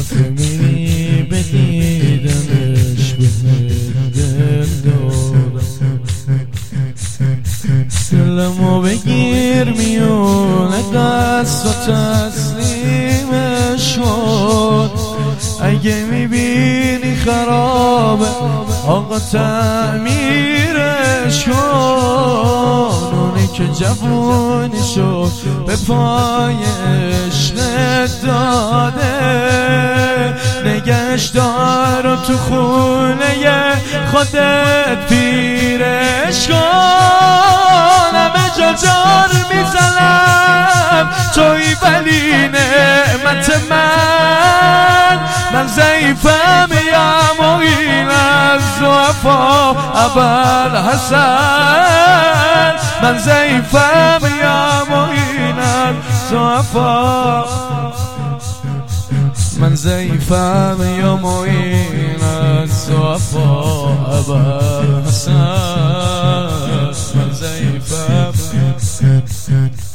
میری بدیدمش به دل دادم دلمو بگیر میونه دست و تسلیمش شد اگه میبینی خرابه آقا تعمیرش کن اونی که جوونی شد به پایش داده نگهش دار و تو خونه خودت پیرش کن همه جا جار میزنم توی ولی نعمت من ضعیفم یم و این از ضعفا ابوالحسن من ضعیفم یم و این از ضعفا من ضعیفم یم و این از ضعفا ابوالحسن